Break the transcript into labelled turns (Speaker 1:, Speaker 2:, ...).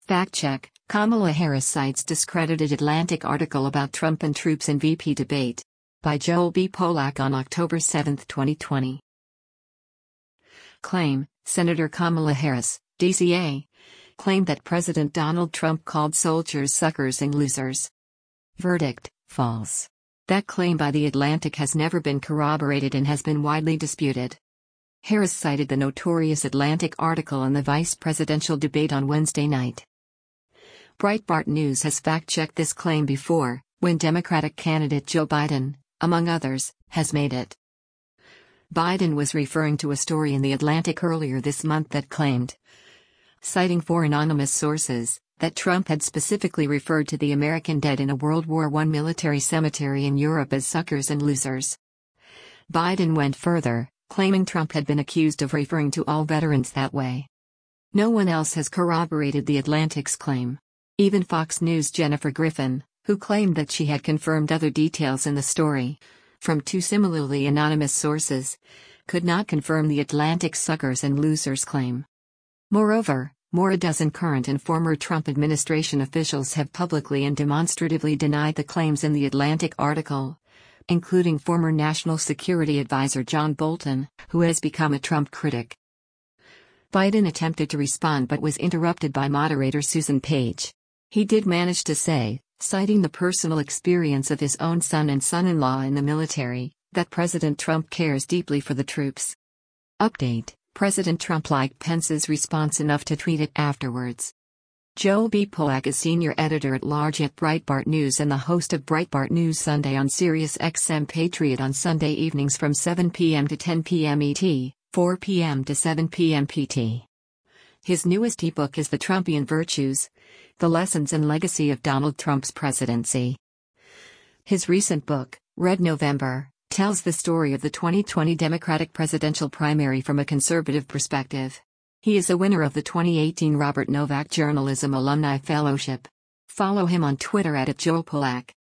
Speaker 1: Fact check: Kamala Harris cites discredited Atlantic article about Trump and troops in VP debate. By Joel B. Polak on October 7, 2020. Claim: Senator Kamala Harris, DCA, claimed that President Donald Trump called soldiers suckers and losers. Verdict: false. That claim by The Atlantic has never been corroborated and has been widely disputed. Harris cited the notorious Atlantic article in the vice presidential debate on Wednesday night. Breitbart News has fact-checked this claim before, when Democratic candidate Joe Biden, among others, has made it. Biden was referring to a story in The Atlantic earlier this month that claimed, citing 4 anonymous sources, that Trump had specifically referred to the American dead in a World War I military cemetery in Europe as suckers and losers. Biden went further, claiming Trump had been accused of referring to all veterans that way. No one else has corroborated The Atlantic's claim. Even Fox News' Jennifer Griffin, who claimed that she had confirmed other details in the story, from 2 similarly anonymous sources, could not confirm The Atlantic's suckers and losers claim. Moreover, more a dozen current and former Trump administration officials have publicly and demonstratively denied the claims in The Atlantic article, including former National Security Advisor John Bolton, who has become a Trump critic. Biden attempted to respond but was interrupted by moderator Susan Page. He did manage to say, citing the personal experience of his own son and son-in-law in the military, that President Trump cares deeply for the troops. Update: President Trump liked Pence's response enough to tweet it afterwards. Joel B. Polak is senior editor-at-large at Breitbart News and the host of Breitbart News Sunday on Sirius XM Patriot on Sunday evenings from 7 p.m. to 10 p.m. ET, 4 p.m. to 7 p.m. PT. His newest ebook is The Trumpian Virtues: The Lessons and Legacy of Donald Trump's Presidency. His recent book, Red November, tells the story of the 2020 Democratic presidential primary from a conservative perspective. He is a winner of the 2018 Robert Novak Journalism Alumni Fellowship. Follow him on Twitter @JoelPolak.